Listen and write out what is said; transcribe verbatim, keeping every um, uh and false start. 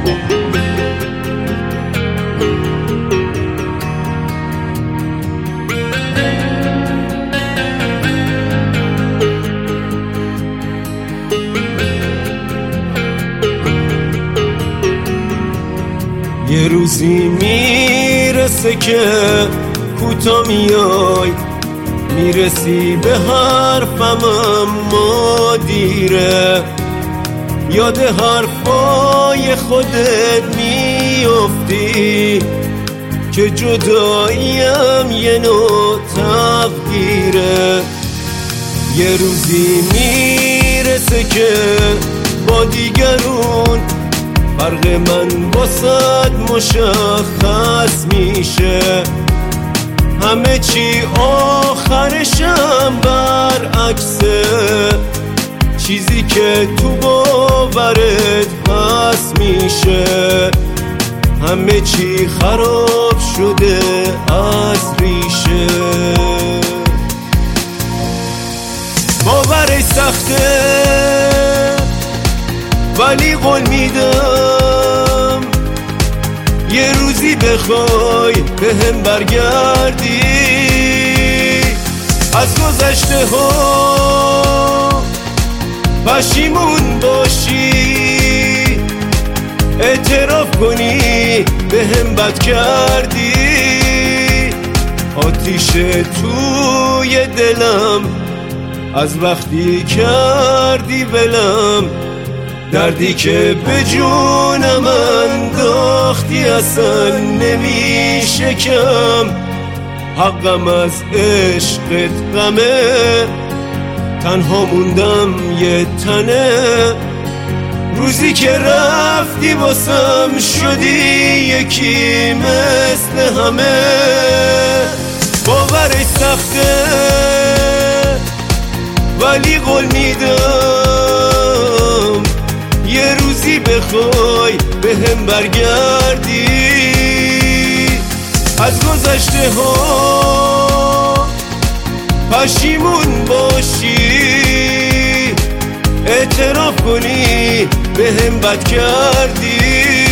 یه روزی میرسه که کوتا میای، میرسی به حرفم اما دیره، یاد حرفای خودت میافتی که جداییم یه نوع تقدیره. یه روزی میرسه که با دیگرون فرق من واسد مشخص میشه، همه چی آخرشم برعکسه، چیزی که تو باورت پس میشه، همه چی خراب شده از ریشه. باورش سخته ولی قول میدم یه روزی بخوای به هم برگردی، از گذشته ها پشیمون باشی، اعتراف کنی به هم بد کردی. آتیش توی دلم از وقتی کردی ولم، دردی که به جونم انداختی اصلا نمیشه کم، حقم از عشقت غمه، تنها موندم یه تنه، روزی که رفتی واسم شدی یکی مثل همه. باورش سخته ولی قول میدم یه روزی بخوای به هم برگردی، از گذشته ها پشیمون باشی، اعتراف کنی به هم بد کردی.